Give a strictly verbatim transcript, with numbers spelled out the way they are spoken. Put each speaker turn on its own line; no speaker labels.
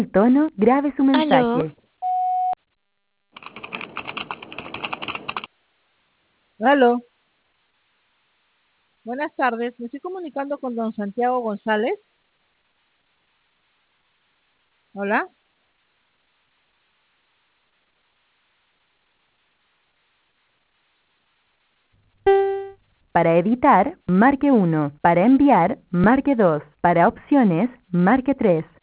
tono, grabe su
Aló,
mensaje.
Aló, buenas tardes. Me estoy comunicando con don Santiago González. Hola.
Para editar, marque uno. Para enviar, marque dos. Para opciones, marque tres.